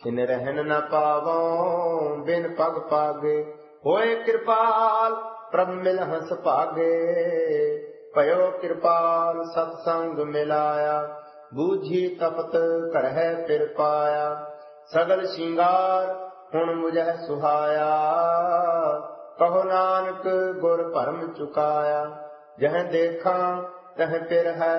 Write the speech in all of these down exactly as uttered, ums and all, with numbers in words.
छिन रहन न पावों बिन पग पागे। होए कृपाल प्रभ मिल हंस पागे, पयो कृपाल सत्संग मिलाया। बूझी तपत करह फिर पाया, सगल श्रृंगार हुण मुझे सुहाया। कहो नानक गुर भरम चुकाया, जह देखा तह फिर है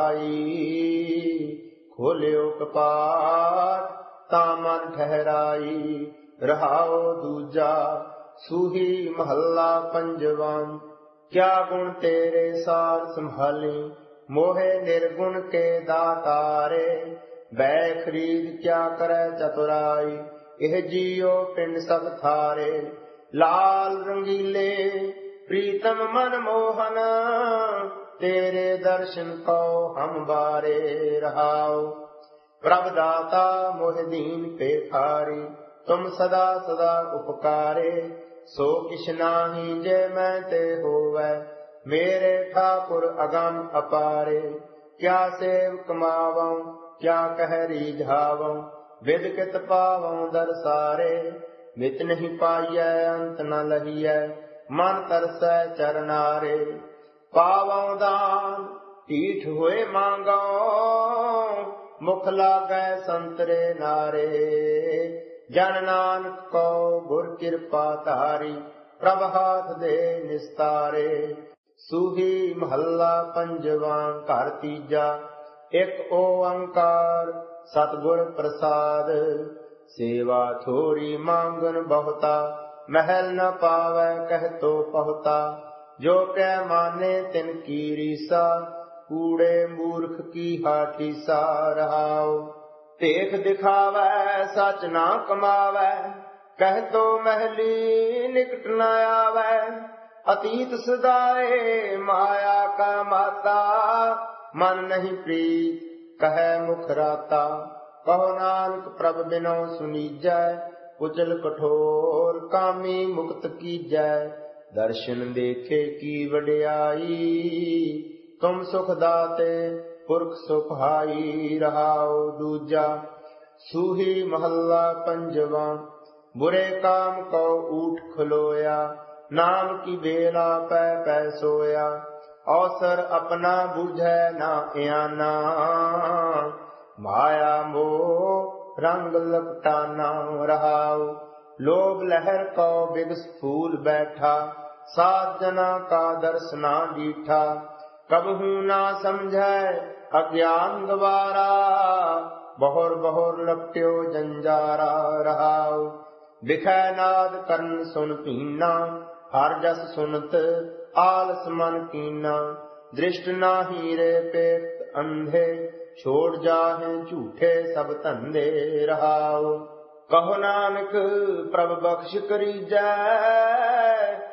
भाई। खोलियो कपाट ता मन ठहराई, रहाओ दूजा सूही महला पंजवा। क्या गुण तेरे सार संभाली, मोहे निर्गुण के दातारे। बै खरीद क्या करे चतुराई, एह जियो पिंड सब थारे। लाल रंगीले प्रीतम मन मोहन, तेरे दर्शन को हम बारे। रहाओ प्रभ दाता मोह दीन पेखारी, तुम सदा सदा उपकारे। सो किछ नाही जे मैं ते होवै, मेरे ठाकुर अगम अपारे। क्या सेव कमावं क्या कह रीझावं, विद कित पावं दरसारे। मित नहीं पाइयै अंत न लहियै, मन तरसै चरनारे। पावं दान पीठ होए मांगो, मुख लागै संतरे नारे। जन नानक को गुर कृपा धारी, प्रभ हाथ दे निस्तारे। सूही महला पंजवा घर तीजा, एक ओंकार सतगुर प्रसाद। सेवा थोरी मांगन बहुता, महल न पावै कह तो पहुता। जो कह माने तिन की रीसा, कूड़े मूर्ख की हाठी सा। रहाओ देख दिखावै सच ना कमावै, कह तो महली निकट न आवै। अतीत सदाए माया का माता, मन नहीं प्रीत कहे मुख राता। कहो नानक प्रभ बिनो सुनीजै, कुचल कठोर कामी मुक्त कीजै। दर्शन देखे की वड्याई, तुम सुख दाते पुरख सुभाई। रहाओ दूजा सूही महला पंजवा, बुरे काम को ऊठ खलोया। नाम की बेला पै पै सोया, अवसर अपना बूझै ना याना। माया मोह रंग लपटाना। रहाओ लोभ लहर को बिगस फूल बैठा, सात जना का दर्शना डीठा। कबहू ना समझै अज्ञान द्वारा, बहुर बहुर लपट्यो जंजारा। रहाओ बिखै नाद करन सुन पीना, हर जस सुनत आलस मन कीना। दृष्ट नाही रे पेट अंधे, छोड़ जाहे झूठे सब धंधे। रहाओ कहो नानक प्रभ बख्श करीजै,